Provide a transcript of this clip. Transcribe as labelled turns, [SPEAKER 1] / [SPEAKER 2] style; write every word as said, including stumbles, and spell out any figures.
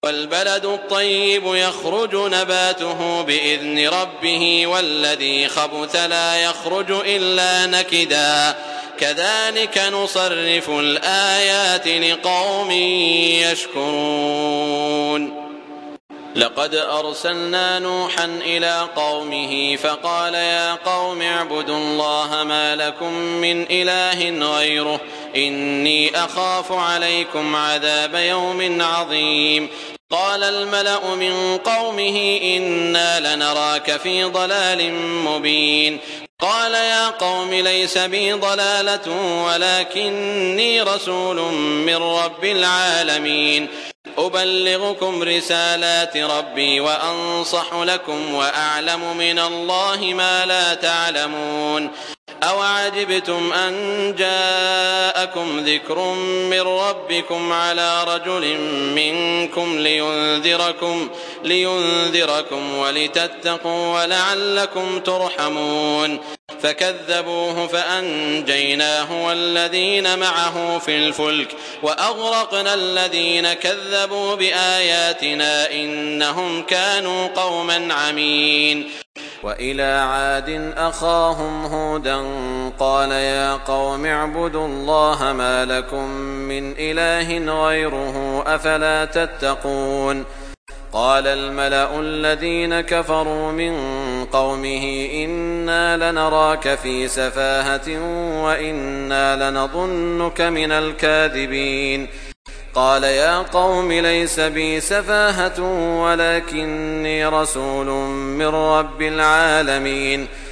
[SPEAKER 1] والبلد الطيب يخرج نباته بإذن ربه والذي خبث لا يخرج إلا نكدا كذلك نصرف الآيات لقوم يشكرون لقد أرسلنا نوحا إلى قومه فقال يا قوم اعبدوا الله ما لكم من إله غيره إني أخاف عليكم عذاب يوم عظيم قال الملأ من قومه إنا لنراك في ضلال مبين قال يا قوم ليس بي ضلالة ولكني رسول من رب العالمين أبلغكم رسالات ربي وأنصح لكم وأعلم من الله ما لا تعلمون أوعجبتم أن جاءكم ذكر من ربكم على رجل منكم لينذركم, لينذركم ولتتقوا ولعلكم ترحمون فكذبوه فأنجيناه والذين معه في الفلك وأغرقنا الذين كذبوا بآياتنا إنهم كانوا قوما عمين وإلى عاد أخاهم هودا قال يا قوم اعبدوا الله ما لكم من إله غيره أفلا تتقون قال الملأ الذين كفروا من قومه إنا لنراك في سفاهة وإنا لنظنك من الكاذبين قال يا قوم ليس بي سفاهة ولكني رسول من رب العالمين